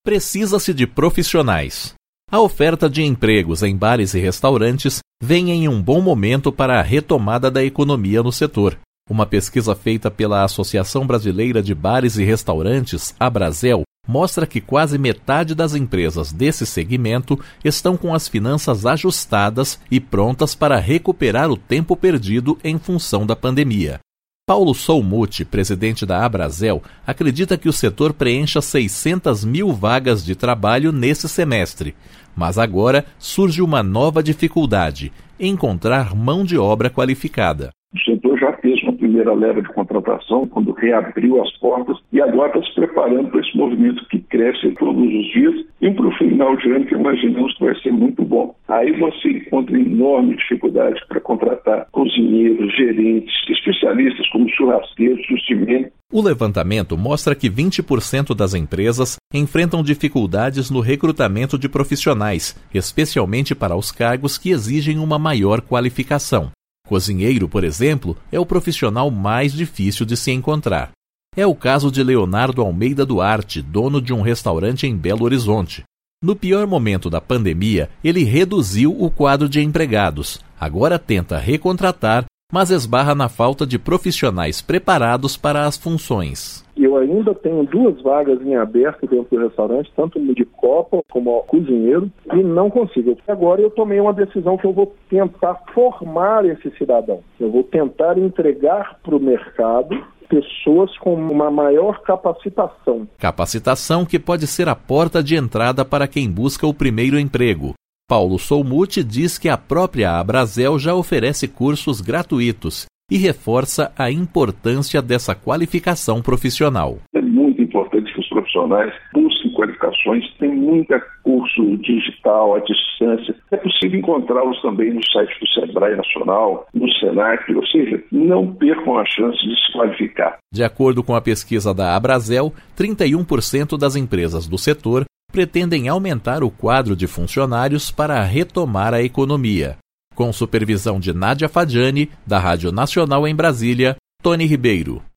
Precisa-se de profissionais. A oferta de empregos em bares e restaurantes vem em um bom momento para a retomada da economia no setor. Uma pesquisa feita pela Associação Brasileira de Bares e Restaurantes, Abrazel, mostra que quase metade das empresas desse segmento estão com as finanças ajustadas e prontas para recuperar o tempo perdido em função da pandemia. Paulo Soumuti, presidente da Abrazel, acredita que o setor preencha 600 mil vagas de trabalho nesse semestre. Mas agora surge uma nova dificuldade: encontrar mão de obra qualificada. O setor já fez uma primeira leva de contratação quando reabriu as portas e agora está se preparando para esse movimento que cresce todos os dias e para o final de ano que imaginamos que vai ser muito bom. Aí você encontra enorme dificuldade para contratar cozinheiros, gerentes, especialistas como churrasqueiros, sustimentos. O levantamento mostra que 20% das empresas enfrentam dificuldades no recrutamento de profissionais, especialmente para os cargos que exigem uma maior qualificação. Cozinheiro, por exemplo, é o profissional mais difícil de se encontrar. É o caso de Leonardo Almeida Duarte, dono de um restaurante em Belo Horizonte. No pior momento da pandemia, ele reduziu o quadro de empregados. Agora tenta recontratar, mas esbarra na falta de profissionais preparados para as funções. Eu ainda tenho 2 vagas em aberto dentro do restaurante, tanto de copa como cozinheiro, e não consigo. Agora eu tomei uma decisão que eu vou tentar formar esse cidadão. Eu vou tentar entregar para o mercado pessoas com uma maior capacitação. Capacitação que pode ser a porta de entrada para quem busca o primeiro emprego. Paulo Soumuti diz que a própria Abrazel já oferece cursos gratuitos e reforça a importância dessa qualificação profissional. É muito importante que os profissionais busquem qualificações, tem muito curso digital, à distância. É possível encontrá-los também no site do Sebrae Nacional, no Senac, ou seja, não percam a chance de se qualificar. De acordo com a pesquisa da Abrazel, 31% das empresas do setor pretendem aumentar o quadro de funcionários para retomar a economia. Com supervisão de Nádia Fadiani, da Rádio Nacional em Brasília, Tony Ribeiro.